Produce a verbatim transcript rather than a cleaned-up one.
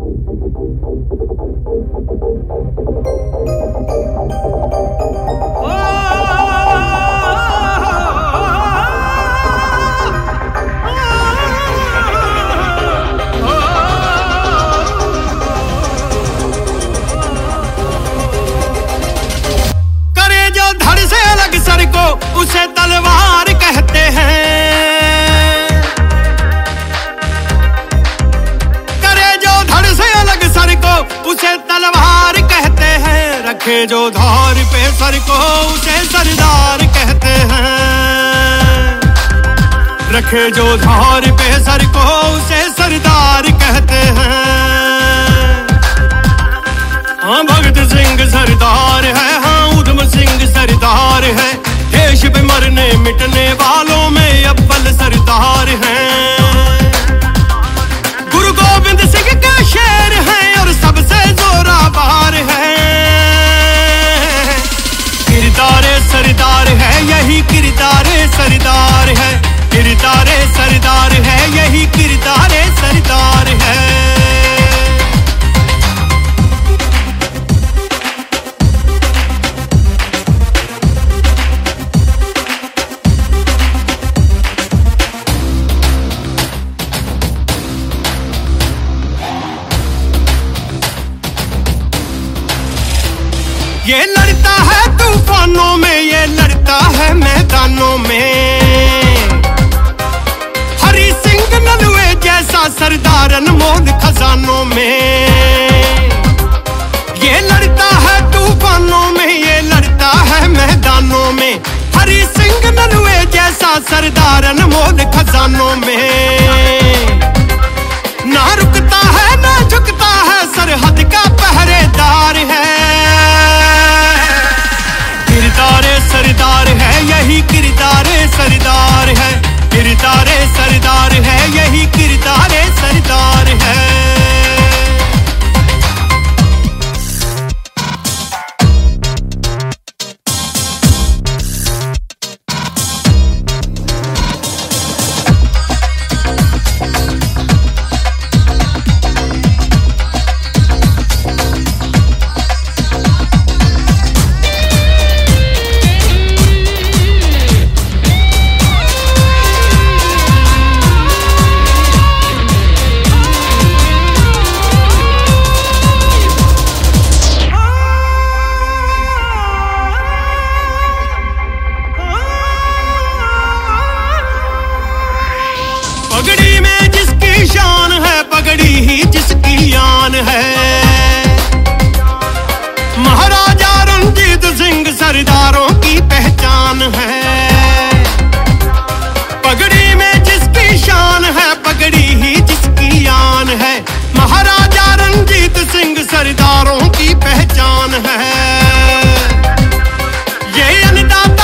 उसे तलवार कहते हैं, करे जो धड़ से अलग सर को उसे तलवार कहते हैं, रखे जो धार पे सर को उसे सरदार कहते हैं, रखे जो धार पे सर को उसे सरदार कहते हैं। हाँ भगत सिंह सरदार है, हाँ उधम सिंह सरदार है, देश पे मरने मिटने वालों में अव्वल सरदार हैं। गुरु गोविंद सिंह के शेर हैं और सबसे जोरावर हैं। किरदारे सरदार है यही किरदारे सरदार है, किरदारे सरदार है यही किरदारे सरदार है। ये लड़ता है तूफानों में, ये लड़ता है मैदानों में, हरी सिंह नलवे जैसा सरदार अनमोल खजानों में। ये लड़ता है तूफानों में, ये लड़ता है मैदानों में, हरी सिंह नलवे जैसा सरदार अनमोल खजानों में। ना रुकता है ना झुकता है, सरहद का पहरेदार है। किरदारे सरदार है यही किरदारे सरदार है, किरदारे सरदार है यही किरदारे सरदार है। पगड़ी में जिसकी शान है, पगड़ी ही जिसकी आन है। महाराजा रणजीत सिंह सरदारों की पहचान है। पगड़ी में जिसकी शान है, पगड़ी ही जिसकी आन है। महाराजा रणजीत सिंह सरदारों की पहचान है। ये अन्नदाता